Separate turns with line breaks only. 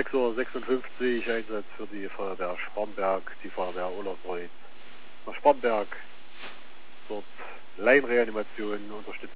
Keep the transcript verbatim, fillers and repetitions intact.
sechs Uhr sechsundfünfzig, Einsatz für die Feuerwehr Sparrenberg, die Feuerwehr Olerbreuth nach Sparrenberg. Dort Laienreanimation unterstützt